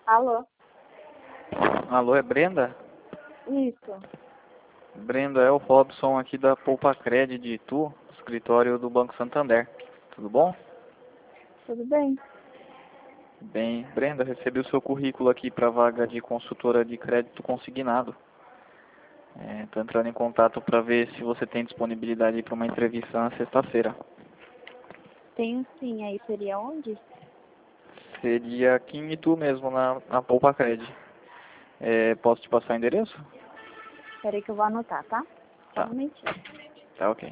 Alô? Alô, é Brenda? Isso. Brenda, é o Robson aqui da Poupa Cred de Itu, escritório do Banco Santander. Tudo bom? Tudo bem? Bem, Brenda, recebi o seu currículo aqui para vaga de consultora de crédito consignado. Estou entrando em contato para ver se você tem disponibilidade para uma entrevista na sexta-feira. Tenho sim. Aí seria onde? Seria aqui em Itu mesmo, na Poupa Cred. Posso te passar o endereço? Peraí que eu vou anotar, tá? Só um Tá, momentinho. tá ok.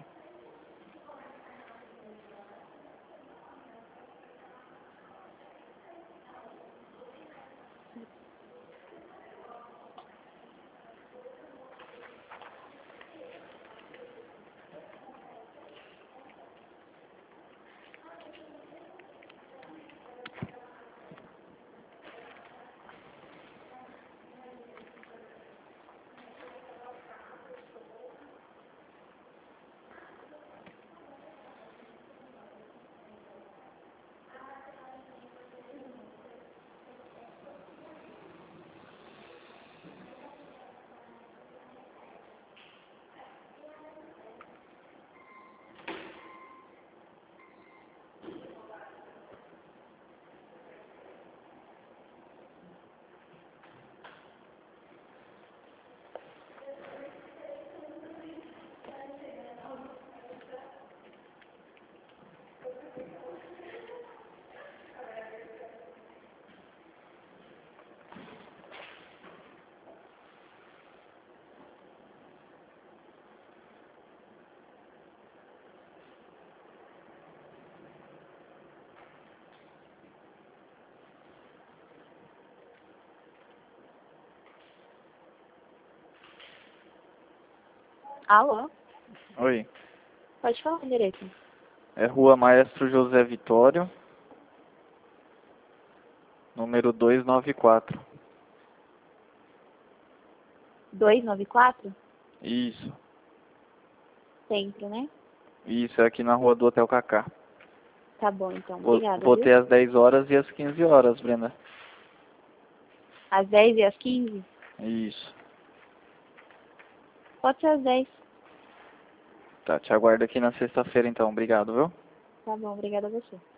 Alô? Oi, Pode falar o endereço. é Rua Maestro José Vitório, número 294. 294? Isso, Centro, né? isso, é aqui na rua do Hotel Cacá. Tá bom, então. Vou, Obrigada, vou viu? ter às 10 horas e às 15 horas, Brenda. Às 10 e às 15? Isso. Pode ser às 10. Tá, te aguardo aqui na sexta-feira então. Obrigado, viu? Tá bom, obrigada a você.